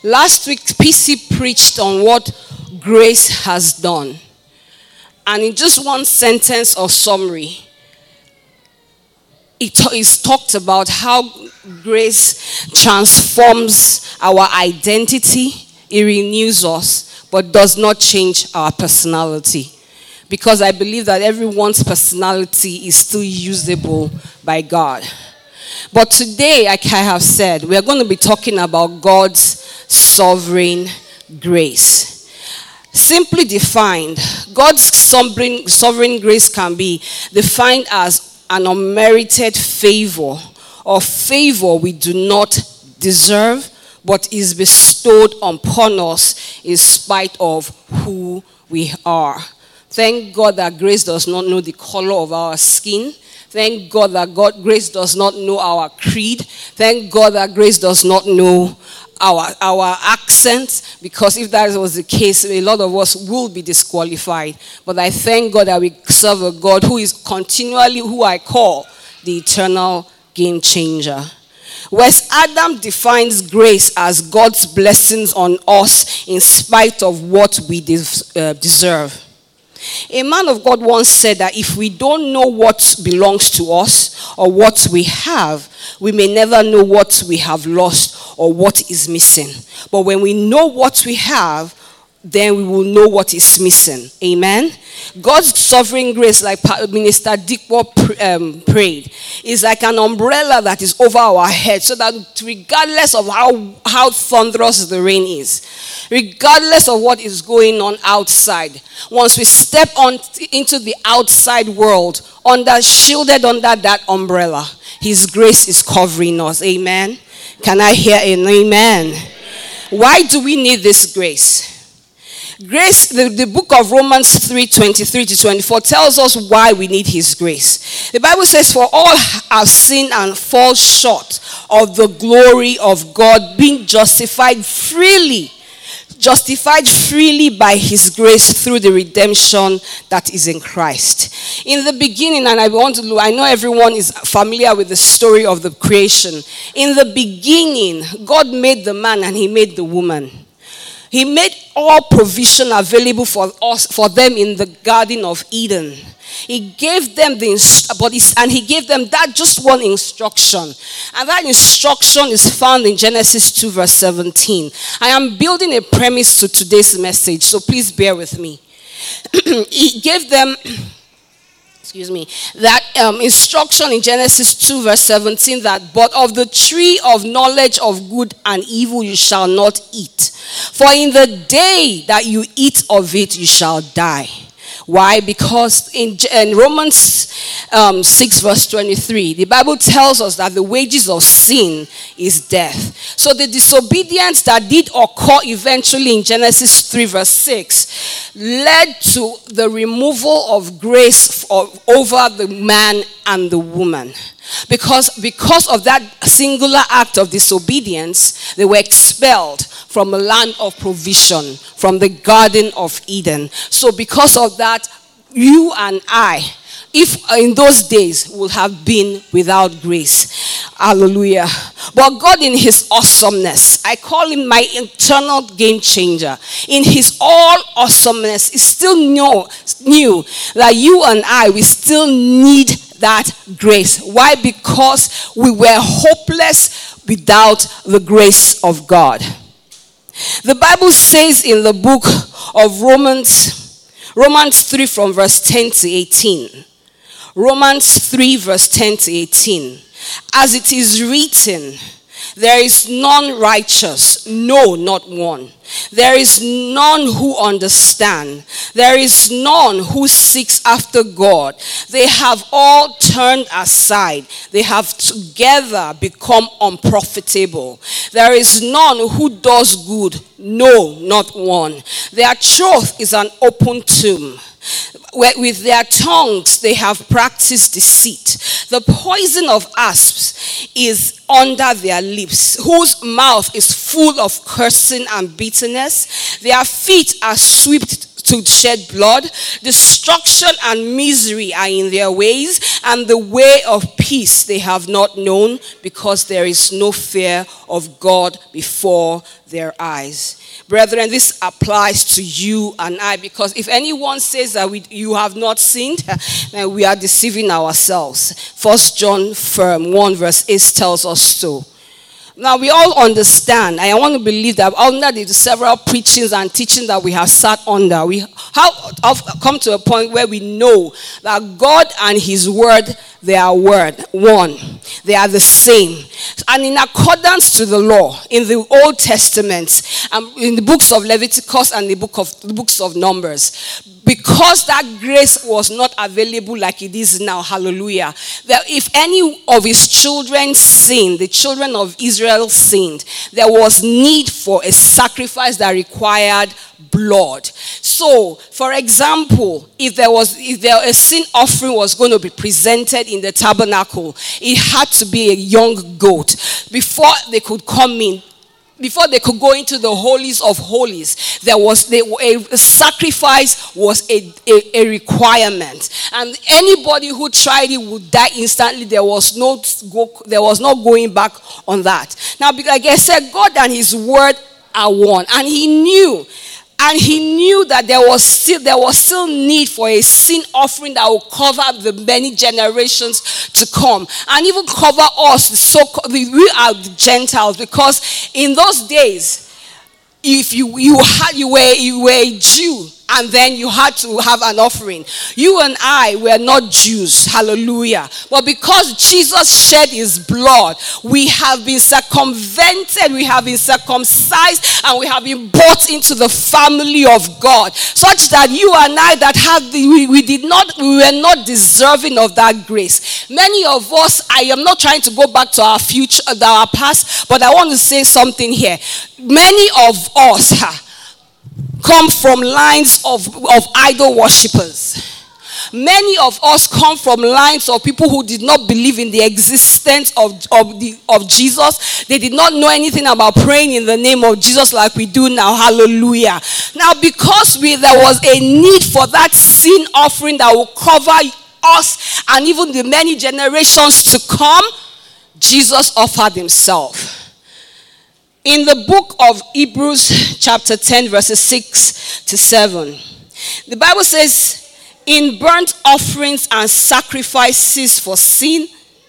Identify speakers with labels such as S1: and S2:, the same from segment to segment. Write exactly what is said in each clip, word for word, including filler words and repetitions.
S1: Last week, P C preached on what grace has done. And in just one sentence or summary, it is talked about how grace transforms our identity, it renews us, but does not change our personality. Because I believe that everyone's personality is still usable by God. But today, like I have said, we are going to be talking about God's sovereign grace. Simply defined, God's sovereign, sovereign grace can be defined as an unmerited favor or favor we do not deserve but is bestowed upon us in spite of who we are. Thank God that grace does not know the color of our skin. Thank God that God, grace does not know our creed. Thank God that grace does not know our, our accent, because if that was the case, a lot of us will be disqualified. But I thank God that we serve a God who is continually who I call the eternal game changer. Whereas Adam defines grace as God's blessings on us in spite of what we des- uh, deserve. A man of God once said that if we don't know what belongs to us or what we have, we may never know what we have lost or what is missing. But when we know what we have, then we will know what is missing. Amen? God's sovereign grace, like Minister Dikwa um, prayed, is like an umbrella that is over our head, so that regardless of how, how thunderous the rain is, regardless of what is going on outside, once we step on into the outside world, under shielded under that umbrella, His grace is covering us. Amen? Can I hear an amen? Why do we need this grace? Grace, the, the book of Romans three twenty-three to twenty-four tells us why we need His grace. The Bible says, for all have sinned and fall short of the glory of God, being justified freely, justified freely by His grace through the redemption that is in Christ. In the beginning, and I want to, I know everyone is familiar with the story of the creation. In the beginning, God made the man and He made the woman. He made all provision available for us, for them in the Garden of Eden. He gave them the but and he gave them that just one instruction, and that instruction is found in Genesis two verse seventeen. I am building a premise to today's message, so please bear with me. He gave them. Excuse me, that um, instruction in Genesis two verse seventeen, that but of the tree of knowledge of good and evil you shall not eat. For in the day that you eat of it, you shall die. Why? Because in, in Romans um, six verse twenty-three, the Bible tells us that the wages of sin is death. So the disobedience that did occur eventually in Genesis three verse six led to the removal of grace for, over the man and the woman. Because, because of that singular act of disobedience, they were expelled from a land of provision, from the Garden of Eden. So because of that, you and I, if in those days, would have been without grace. Hallelujah. But God, in His awesomeness, I call Him my eternal game changer. In His all awesomeness, He still knew, knew that you and I, we still need that grace. Why? Because we were hopeless without the grace of God. The Bible says in the book of Romans, Romans three from verse ten to eighteen. Romans three verse ten to eighteen. As it is written, there is none righteous, no, not one. There is none who understand. There is none who seeks after God. They have all turned aside. They have together become unprofitable. There is none who does good, no, not one. Their truth is an open tomb. With their tongues they have practiced deceit. The poison of asps is under their lips, whose mouth is full of cursing and bitterness. Their feet are swift to shed blood. Destruction and misery are in their ways, and the way of peace they have not known, because there is no fear of God before their eyes. Brethren, this applies to you and I, because if anyone says that we, you have not sinned, then we are deceiving ourselves. First John one verse eight tells us so. Now, we all understand, and I want to believe that under the several preachings and teachings that we have sat under, we have come to a point where we know that God and his word, they are word, one. They are the same. And in accordance to the law, in the Old Testament, um, in the books of Leviticus and the book of the books of Numbers, because that grace was not available like it is now, hallelujah, that if any of his children sinned, the children of Israel sinned, there was need for a sacrifice that required blood. So, for example, if there was if there a sin offering was going to be presented in the tabernacle, it had to be a young goat before they could come in. Before they could go into the holies of holies, there was they, a, a sacrifice was a, a, a requirement, and anybody who tried it would die instantly. There was no go, there was no going back on that. Now, like I said, God and his word are one, and he knew. And he knew that there was still there was still need for a sin offering that will cover the many generations to come, and even cover us. So we are the Gentiles, because in those days, if you you had you were you were a Jew, and then you had to have an offering. You and I were not Jews, hallelujah. But because Jesus shed his blood, we have been circumvented, we have been circumcised, and we have been brought into the family of God, such that you and I that have the, we, we did not, we were not deserving of that grace. Many of us, I am not trying to go back to our future, our past, but I want to say something here. Many of us, ha, come from lines of, of idol worshippers. Many of us come from lines of people who did not believe in the existence of, of, the, of Jesus. They did not know anything about praying in the name of Jesus like we do now. Hallelujah. Now, because we, there was a need for that sin offering that will cover us and even the many generations to come, Jesus offered himself. In the book of Hebrews chapter ten verses six to seven, the Bible says, in burnt offerings and sacrifices for sin,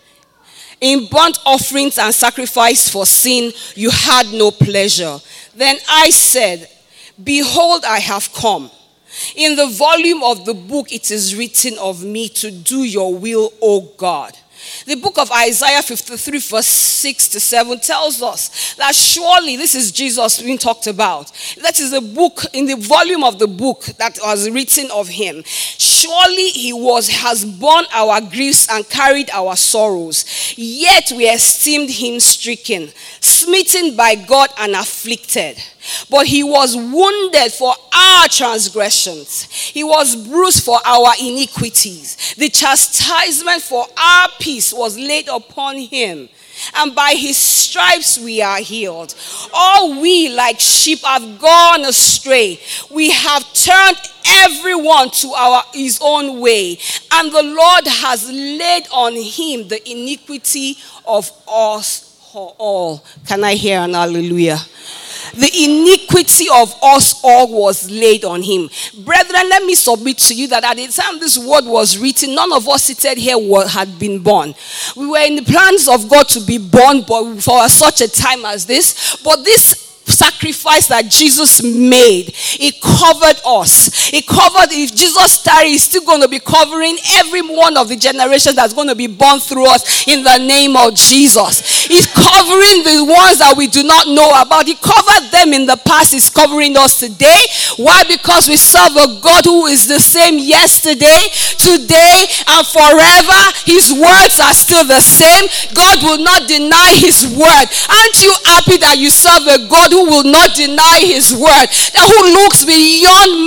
S1: in burnt offerings and sacrifice for sin, you had no pleasure. Then I said, behold, I have come. In the volume of the book it is written of me to do your will, O God. The book of Isaiah fifty-three verse six to seven tells us that surely, this is Jesus being talked about. That is the book, in the volume of the book that was written of him. Surely he was, has borne our griefs and carried our sorrows. Yet we esteemed him stricken, smitten by God and afflicted. But he was wounded for our transgressions. He was bruised for our iniquities. The chastisement for our peace was laid upon him, and by his stripes we are healed. All we like sheep have gone astray. We have turned everyone to our his own way, and the Lord has laid on him the iniquity of us all. Can I hear an hallelujah? The iniquity of us all was laid on him. Brethren, let me submit to you that at the time this word was written, none of us seated here had been born. We were in the plans of God to be born but for such a time as this. But this sacrifice that Jesus made, it covered us. It covered, if Jesus tarries, he's still going to be covering every one of the generations that's going to be born through us in the name of Jesus. He's covering the ones that we do not know about. He covered them in the past. He's covering us today. Why? Because we serve a God who is the same yesterday, today, and forever. His words are still the same. God will not deny his word. Aren't you happy that you serve a God who will not deny his word, that who looks beyond man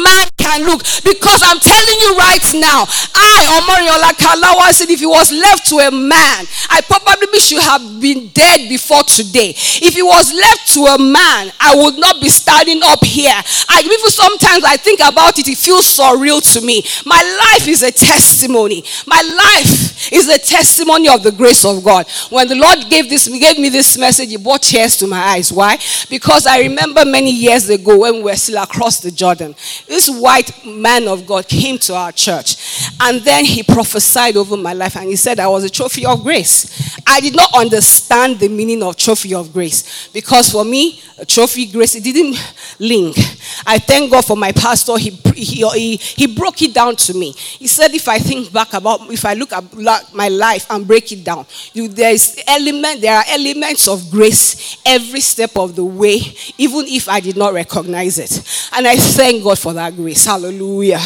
S1: can look. Because I'm telling you right now, I, Omariola Kalawa, said if it was left to a man, I probably should have been dead before today. If it was left to a man, I would not be standing up here. I even sometimes I think about it, it feels surreal to me. My life is a testimony. My life is a testimony of the grace of God. When the Lord gave this, gave me this message, it brought tears to my eyes. Why? Because I remember many years ago when we were still across the Jordan, this white man of God came to our church, and then he prophesied over my life, and he said I was a trophy of grace. I did not understand the meaning of trophy of grace, because for me, a trophy grace, it didn't link. I thank God for my pastor. He, he, he, he broke it down to me. He said if I think back about, if I look at my life and break it down, you, there is element, there are elements of grace every step of the way, even if I did not recognize it. And I thank God for that grace. Hallelujah.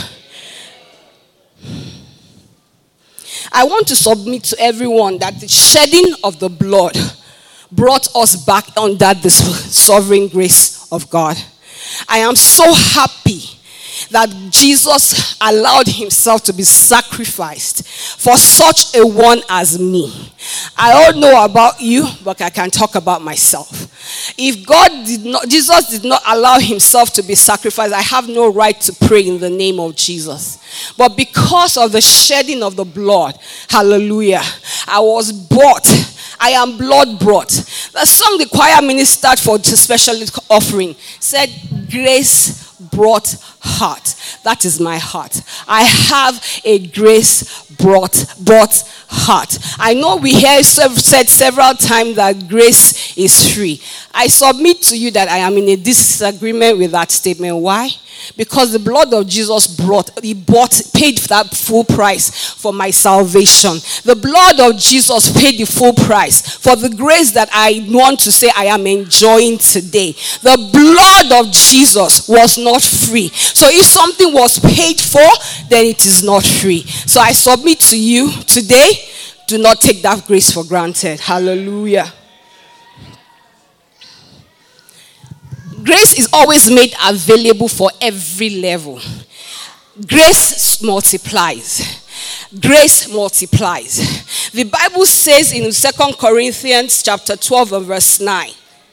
S1: I want to submit to everyone that the shedding of the blood brought us back under the sovereign grace of God. I am so happy that Jesus allowed himself to be sacrificed for such a one as me. I don't know about you, but I can talk about myself. If God did not, Jesus did not allow himself to be sacrificed, I have no right to pray in the name of Jesus. But because of the shedding of the blood, hallelujah, I was bought. I am blood brought. The song the choir ministered for the special offering said, grace brought heart. That is my heart. I have a grace brought, brought heart. I know we have said several times that grace is free. I submit to you that I am in a disagreement with that statement. Why? Because the blood of Jesus brought, he bought, paid that full price for my salvation. The blood of Jesus paid the full price for the grace that I want to say I am enjoying today. The blood of Jesus was not free. So if something was paid for, then it is not free. So I submit to you today, do not take that grace for granted. Hallelujah. Grace is always made available for every level. Grace multiplies. Grace multiplies. The Bible says in Second Corinthians chapter twelve and verse nine.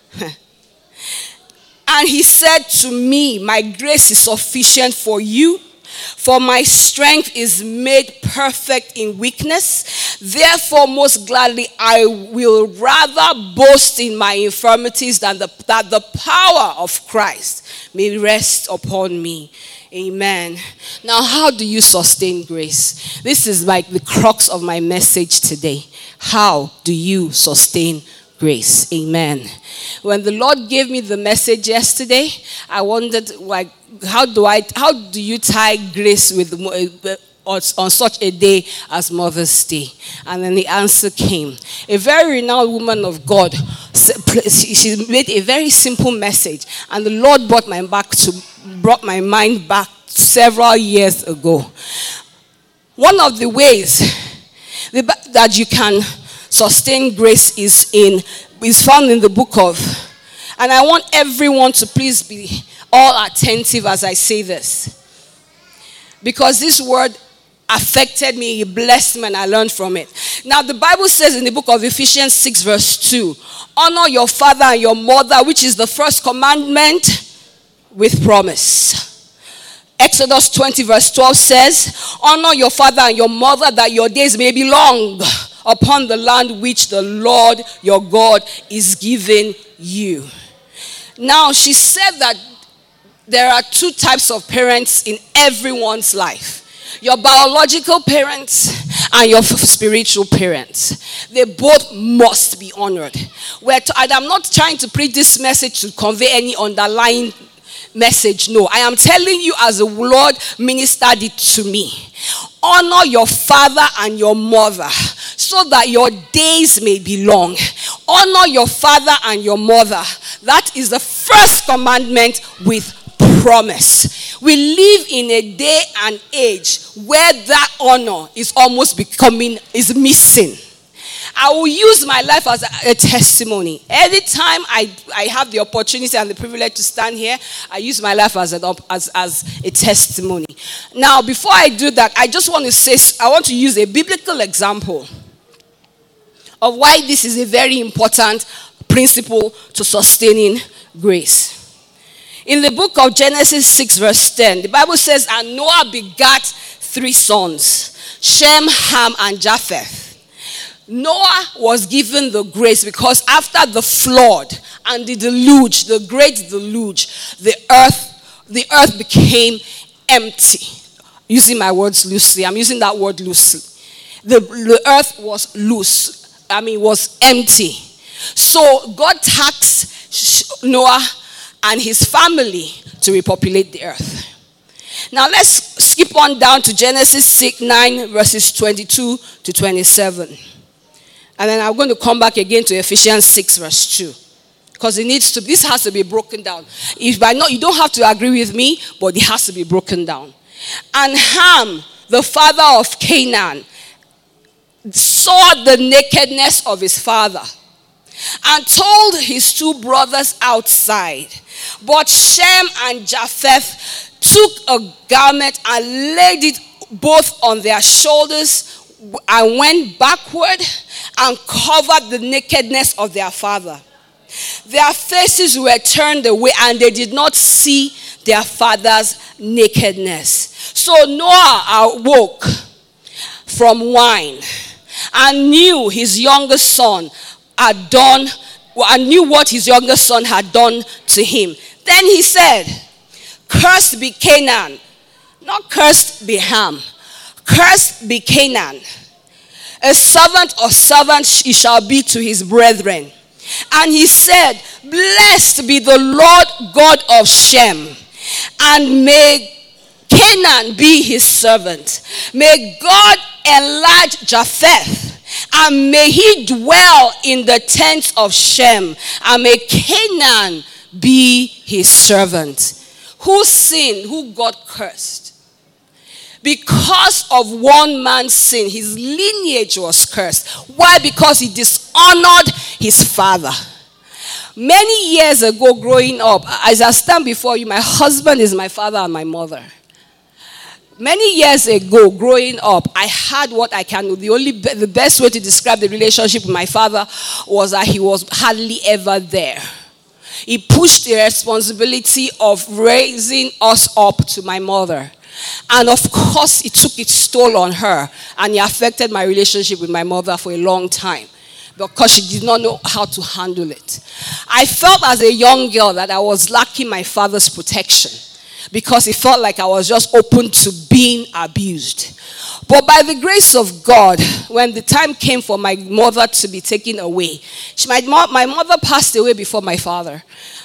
S1: And he said to me, my grace is sufficient for you, for my strength is made perfect in weakness. Therefore, most gladly, I will rather boast in my infirmities than the, that the power of Christ may rest upon me. Amen. Now, how do you sustain grace? This is like the crux of my message today. How do you sustain grace? Amen. When the Lord gave me the message yesterday, I wondered, like, how do I, how do you tie grace with on, on such a day as Mother's Day? And then the answer came. A very renowned woman of God, she made a very simple message, and the Lord brought my back to brought my mind back several years ago. One of the ways that you can sustain grace is in is found in the book of, and I want everyone to please be all attentive as I say this, because this word affected me, it blessed me, and I learned from it. Now the Bible says in the book of Ephesians six verse two, honor your father and your mother, which is the first commandment with promise. Exodus twenty verse twelve says, honor your father and your mother, that your days may be long upon the land which the Lord your God is giving you. Now, she said that there are two types of parents in everyone's life. Your biological parents and your spiritual parents. They both must be honored. We're t- I'm not trying to preach this message to convey any underlying message. No, I am telling you as the Lord ministered it to me. Honor your father and your mother so that your days may be long. Honor your father and your mother. That is the first commandment with promise. We live in a day and age where that honor is almost becoming, is missing. I will use my life as a, a testimony. Anytime I, I have the opportunity and the privilege to stand here, I use my life as, an, as, as a testimony. Now, before I do that, I just want to say, I want to use a biblical example of why this is a very important principle to sustaining grace. In the book of Genesis six verse ten, the Bible says, and Noah begat three sons, Shem, Ham, and Japheth. Noah was given the grace because after the flood and the deluge, the great deluge, the earth, the earth became empty. Using my words loosely, I'm using that word loosely. The, the earth was loose. I mean, was empty. So God tasked Noah and his family to repopulate the earth. Now let's skip on down to Genesis six, nine verses twenty-two to twenty-seven. And then I'm going to come back again to Ephesians six verse two. Because it needs to, this has to be broken down. If by not, you don't have to agree with me, but it has to be broken down. And Ham, the father of Canaan, saw the nakedness of his father and told his two brothers outside. But Shem and Japheth took a garment and laid it both on their shoulders and went backward and covered the nakedness of their father. Their faces were turned away and they did not see their father's nakedness. So Noah awoke from wine and knew his youngest son had done, and knew what his youngest son had done to him. Then he said, cursed be Canaan, not cursed be Ham. Cursed be Canaan. A servant or servant he shall be to his brethren. And he said, blessed be the Lord God of Shem, and may Canaan be his servant. May God enlarge Japheth, and may he dwell in the tents of Shem, and may Canaan be his servant. Who sinned? Who got cursed? Because of one man's sin, his lineage was cursed. Why? Because he dishonored his father. Many years ago, growing up, as I stand before you, my husband is my father and my mother. Many years ago, growing up, I had what I can do. The only, the best way to describe the relationship with my father was that he was hardly ever there. He pushed the responsibility of raising us up to my mother. And of course, it took its toll on her. And it affected my relationship with my mother for a long time, because she did not know how to handle it. I felt as a young girl that I was lacking my father's protection, because it felt like I was just open to being abused. But by the grace of God, when the time came for my mother to be taken away, she, my, my mother passed away before my father.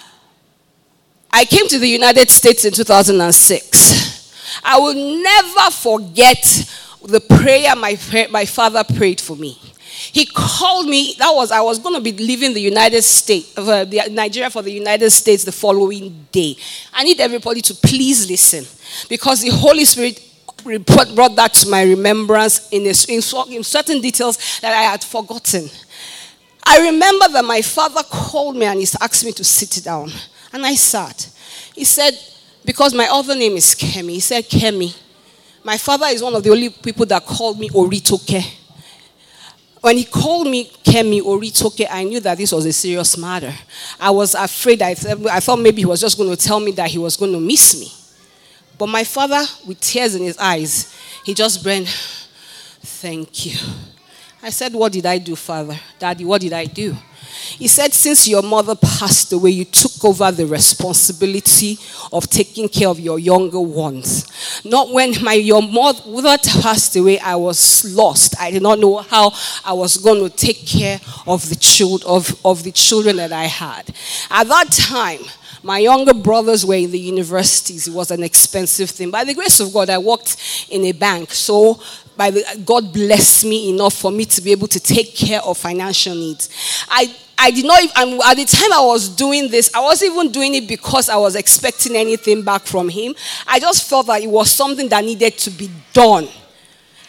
S1: I came to the United States in two thousand six. I will never forget the prayer my, my father prayed for me. He called me. That was, I was going to be leaving the United States, uh, the, Nigeria for the United States the following day. I need everybody to please listen, because the Holy Spirit brought that to my remembrance in, a, in, in certain details that I had forgotten. I remember that my father called me and he asked me to sit down. And I sat. He said, because my other name is Kemi. He said, Kemi, my father is one of the only people that called me Oritoke. When he called me Kemi Oritoke, I knew that this was a serious matter. I was afraid. I, th- I thought maybe he was just going to tell me that he was going to miss me. But my father, with tears in his eyes, he just went, thank you. I said, what did I do, Father? Daddy, what did I do? He said, since your mother passed away, you took over the responsibility of taking care of your younger ones. Not when my your mother passed away, I was lost. I did not know how I was going to take care of the child of, of the children that I had. At that time, my younger brothers were in the universities. It was an expensive thing. By the grace of God, I worked in a bank. So by the, God blessed me enough for me to be able to take care of financial needs. I I did not, and at the time I was doing this, I wasn't even doing it because I was expecting anything back from him. I just felt that it was something that needed to be done.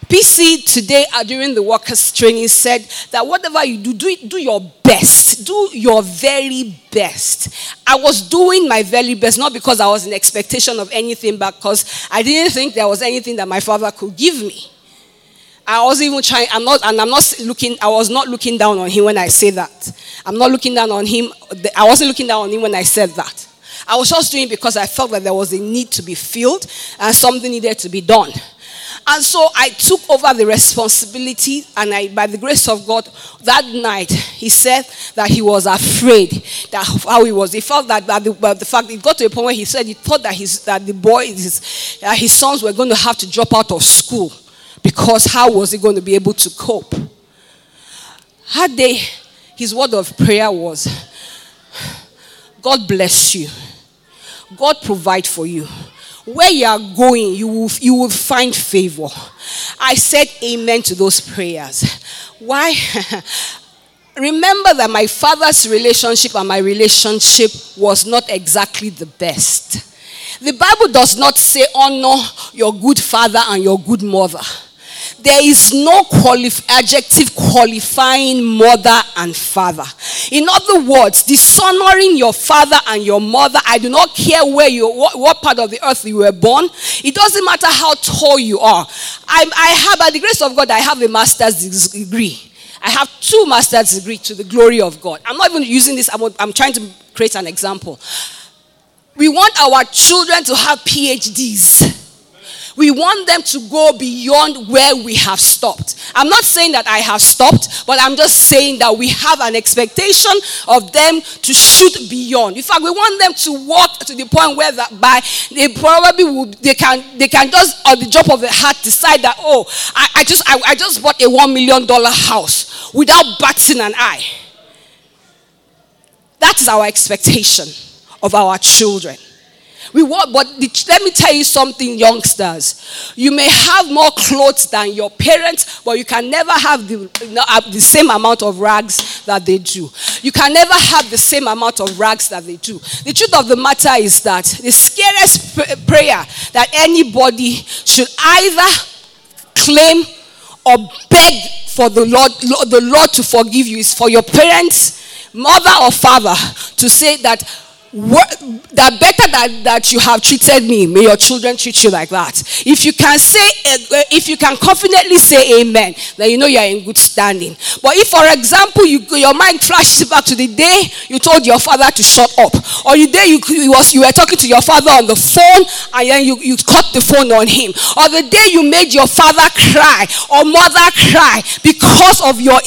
S1: P C today uh, during the workers training said that whatever you do, do, it, do your best. Do your very best. I was doing my very best, not because I was in expectation of anything, but because I didn't think there was anything that my father could give me. I was even trying, I'm not, and I'm not looking, I was not looking down on him when I say that. I'm not looking down on him, I wasn't looking down on him when I said that. I was just doing it because I felt that there was a need to be filled and something needed to be done. And so I took over the responsibility, and I, by the grace of God, that night, he said that he was afraid that how he was. He felt that, that the, the fact, it got to a point where he said he thought that his, that the boy, his, uh, his sons were going to have to drop out of school because how was he going to be able to cope? That day, his word of prayer was, God bless you. God provide for you. Where you are going, you will, you will find favor. I said amen to those prayers. Why? Remember that my father's relationship and my relationship was not exactly the best. The Bible does not say honor your good father and your good mother. There is no qualif- adjective qualifying mother and father. In other words, dishonoring your father and your mother, I do not care where you, what, what part of the earth you were born. It doesn't matter how tall you are. I, I have, by the grace of God, I have a master's degree. I have two master's degrees to the glory of God. I'm not even using this, I'm, I'm trying to create an example. We want our children to have P H Ds. We want them to go beyond where we have stopped. I'm not saying that I have stopped, but I'm just saying that we have an expectation of them to shoot beyond. In fact, we want them to walk to the point where that by they probably would they can they can just on the drop of the hat decide that oh I, I just I, I just bought a one million dollar house without batting an eye. That is our expectation of our children. We want, but the, let me tell you something, youngsters. You may have more clothes than your parents, but you can never have the, you know, the same amount of rags that they do. You can never have the same amount of rags that they do. The truth of the matter is that the scariest pr- prayer that anybody should either claim or beg for the Lord, the Lord to forgive you is for your parents, mother or father, to say that What, that better that, that you have treated me, may your children treat you like that. If you can say, if you can confidently say amen, then you know you are in good standing. But if, for example, you, your mind flashes back to the day you told your father to shut up, or the day you, you, was, you were talking to your father on the phone and then you, you cut the phone on him, or the day you made your father cry or mother cry because of your,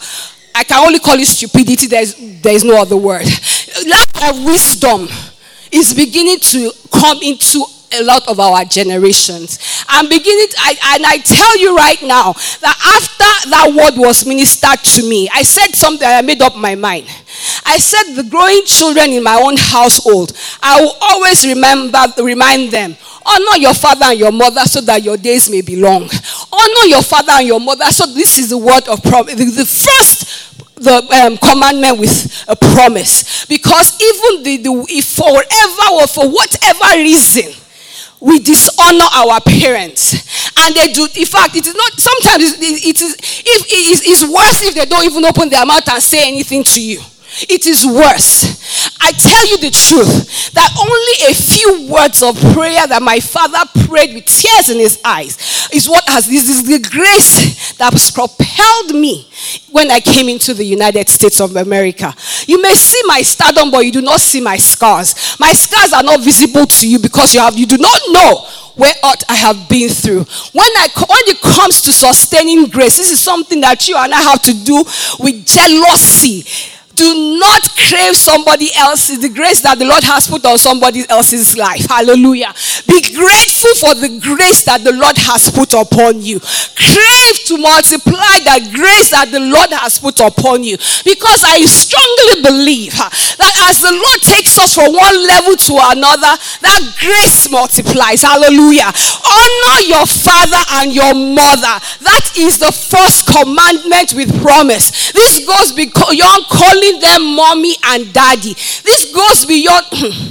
S1: I can only call it stupidity, there is, there is no other word. Lack of wisdom is beginning to come into a lot of our generations. I'm beginning, to, I, and I tell you right now that after that word was ministered to me, I said something, I made up my mind. I said the growing children in my own household, I will always remember, remind them, honor your father and your mother so that your days may be long. Honor your father and your mother. So this is the word of promise. The first the um, commandment with a promise. Because even the, the if forever or for whatever reason we dishonor our parents, and they do, in fact, it is not, sometimes it, it is, if it is it's worse if they don't even open their mouth and say anything to you. It is worse. I tell you the truth that only a few words of prayer that my father prayed with tears in his eyes is what has this is the grace that has propelled me when I came into the United States of America. You may see my stardom, but you do not see my scars. My scars are not visible to you because you have you do not know where I have been through. When I when it comes to sustaining grace, this is something that you and I have to do with jealousy. Do not crave somebody else's, the grace that the Lord has put on somebody else's life. Hallelujah. Be grateful for the grace that the Lord has put upon you. Crave to multiply that grace that the Lord has put upon you. Because I strongly believe uh, that as the Lord takes us from one level to another, that grace multiplies. Hallelujah. Honor your father and your mother. That is the first commandment with promise. This goes beyond calling them mommy and daddy. This goes beyond.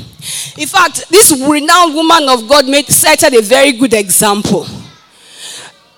S1: In fact, this renowned woman of God made cited a very good example.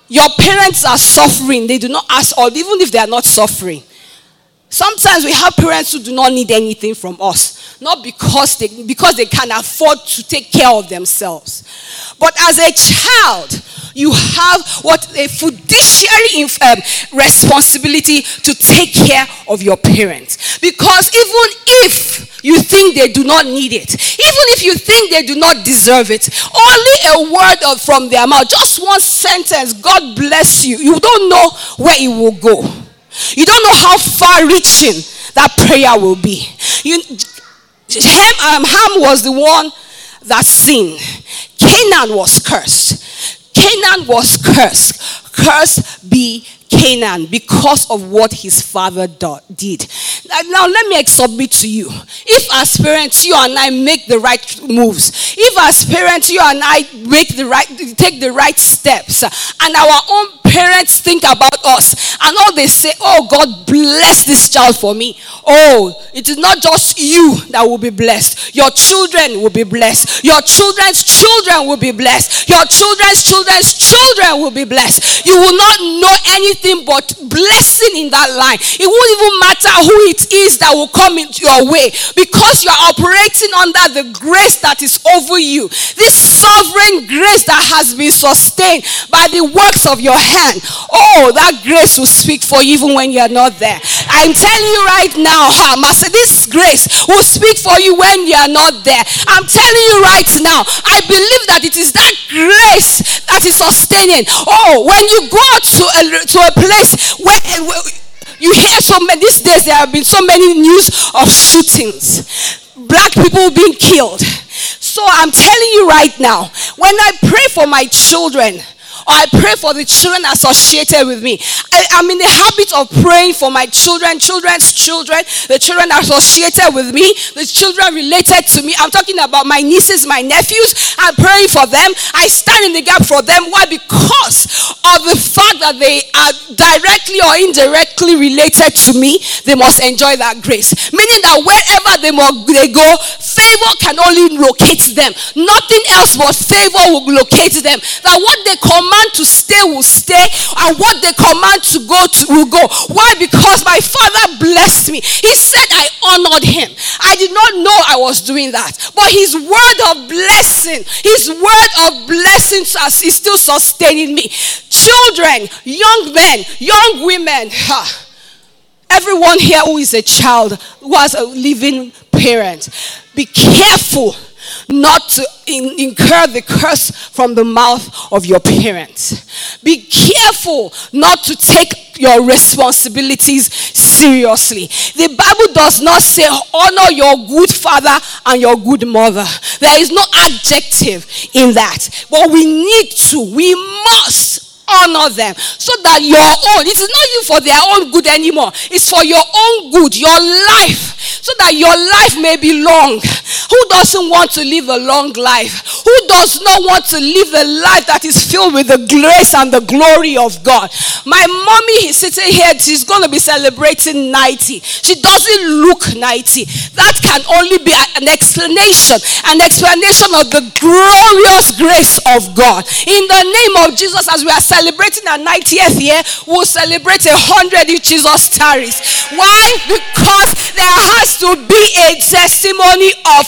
S1: Your parents are suffering. They do not ask, or even if they are not suffering. Sometimes we have parents who do not need anything from us. Not because they, because they can afford to take care of themselves. But as a child, you have what a fiduciary um, responsibility to take care of your parents. Because even if you think they do not need it, even if you think they do not deserve it, only a word of, from their mouth, just one sentence, God bless you, you don't know where it will go. You don't know how far-reaching that prayer will be. You, Ham, um, Ham was the one that sinned. Canaan was cursed. Canaan was cursed. Cursed be Canaan because of what his father do, did. Now let me submit to you. If as parents you and I make the right moves, if as parents you and I make the right, take the right steps, and our own parents think about us, and all they say, oh, God bless this child for me. Oh, it is not just you that will be blessed. Your children will be blessed. Your children's children will be blessed. Your children's children's children will be blessed. You will not know anything but blessing in that line. It won't even matter who it is that will come into your way, because you are operating under the grace that is over you. This sovereign grace that has been sustained by the works of your hand. Oh, that grace will speak for you even when you are not there. I'm telling you right now, huh, Master, this grace will speak for you when you are not there. I'm telling you right now, I believe that it is that grace that is sustaining. Oh, when you go to a, to a place where, where you hear so many, these days there have been so many news of shootings, black people being killed. So I'm telling you right now, when I pray for my children, or I pray for the children associated with me, I, I'm in the habit of praying for my children, children's children, the children associated with me, the children related to me. I'm talking about my nieces, my nephews. I'm praying for them. I stand in the gap for them. Why? Because of the fact that they are directly or indirectly related to me, they must enjoy that grace. Meaning that wherever they, they go, favor can only locate them. Nothing else but favor will locate them. That what they command to stay will stay, and what they command to go to will go. Why? Because my father blessed me. He said I honored him. I did not know I was doing that, but his word of blessing, his word of blessing is still sustaining me. Children, young men, young women, ha, everyone here who is a child, who has a living parent, be careful not to in, incur the curse from the mouth of your parents. Be careful not to take your responsibilities seriously. The Bible does not say honor your good father and your good mother. There is no adjective in that. But we need to, we must honor them, so that your own, it is not even for their own good anymore, it's for your own good, your life, so that your life may be long. Who doesn't want to live a long life? Who does not want to live a life that is filled with the grace and the glory of God? My mommy is sitting here, she's going to be celebrating ninety. She doesn't look ninety. That can only be an explanation, an explanation of the glorious grace of God. In the name of Jesus, as we are celebrating our ninetieth year, we'll celebrate a hundred if Jesus tarries. Why? Because there has to be a testimony of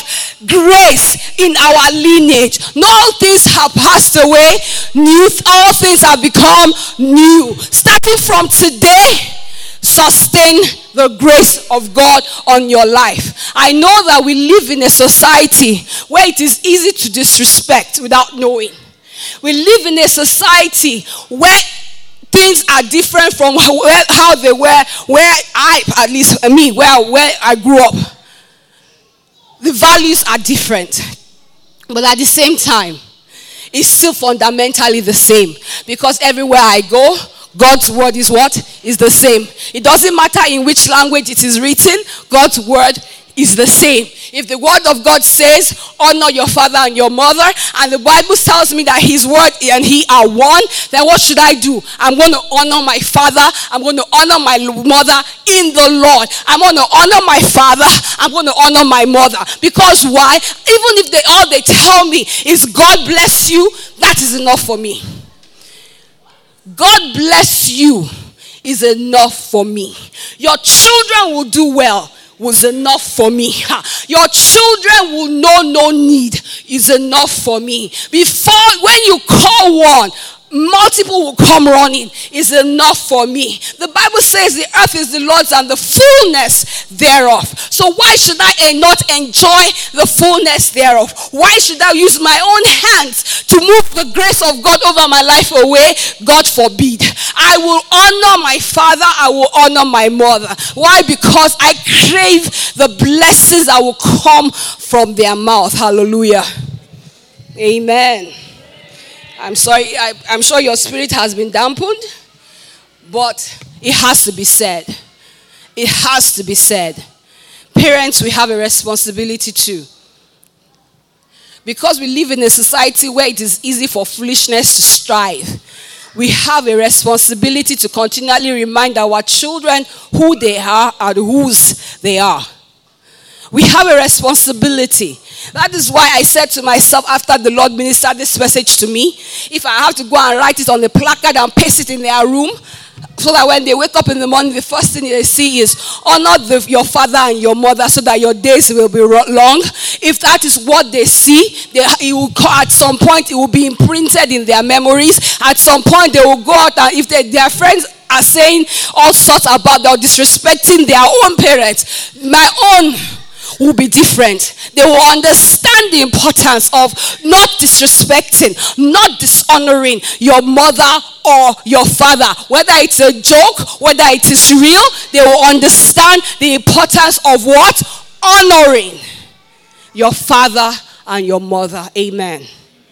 S1: grace in our lineage. No, all things have passed away. New, all things have become new. Starting from today, sustain the grace of God on your life. I know that we live in a society where it is easy to disrespect without knowing. We live in a society where things are different from where, how they were, where I, at least me, where, where I grew up. The values are different. But at the same time, it's still fundamentally the same. Because everywhere I go, God's word is what? Is the same. It doesn't matter in which language it is written, God's word is the same. If the word of God says, honor your father and your mother, and the Bible tells me that his word and he are one, then what should I do? I'm going to honor my father. I'm going to honor my mother in the Lord. I'm going to honor my father. I'm going to honor my mother. Because why? Even if they all they tell me is God bless you, that is enough for me. God bless you is enough for me. Your children will do well was enough for me. Your children will know no need is enough for me. Before, when you call one, multiple will come running is enough for me. The Bible says the earth is the Lord's and the fullness thereof. So why should I not enjoy the fullness thereof? Why should I use my own hands to move the grace of God over my life away? God forbid. I will honor my father. I will honor my mother. Why? Because I crave the blessings that will come from their mouth. Hallelujah. Amen. I'm sorry, I, I'm sure your spirit has been dampened, but it has to be said. It has to be said. Parents, we have a responsibility too. Because we live in a society where it is easy for foolishness to strive, we have a responsibility to continually remind our children who they are and whose they are. We have a responsibility. That is why I said to myself after the Lord ministered this message to me, if I have to go and write it on the placard and paste it in their room, so that when they wake up in the morning, the first thing they see is honor the, your father and your mother so that your days will be long. If that is what they see, they, it will, at some point it will be imprinted in their memories. At some point they will go out and if they, their friends are saying all sorts about or disrespecting their own parents, my own will be different. They will understand the importance of not disrespecting, not dishonoring your mother or your father. Whether it's a joke, whether it is real, they will understand the importance of what? Honoring your father and your mother. Amen.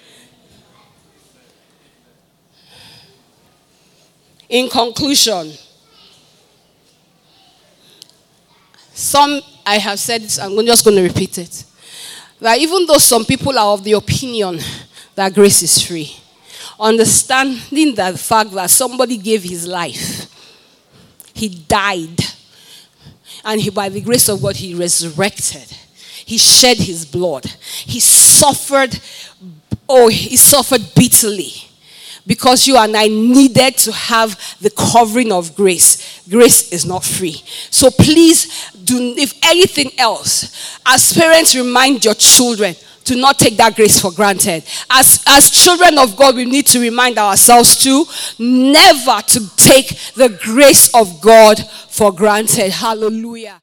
S1: In conclusion, some I have said it, I'm just going to repeat it. That even though some people are of the opinion that grace is free, understanding that the fact that somebody gave his life, he died, and he, by the grace of God, he resurrected. He shed his blood. He suffered, oh, he suffered bitterly. Because you and I needed to have the covering of grace. Grace is not free. So please, do, if anything else, as parents, remind your children to not take that grace for granted. As, as children of God, we need to remind ourselves too, never to take the grace of God for granted. Hallelujah.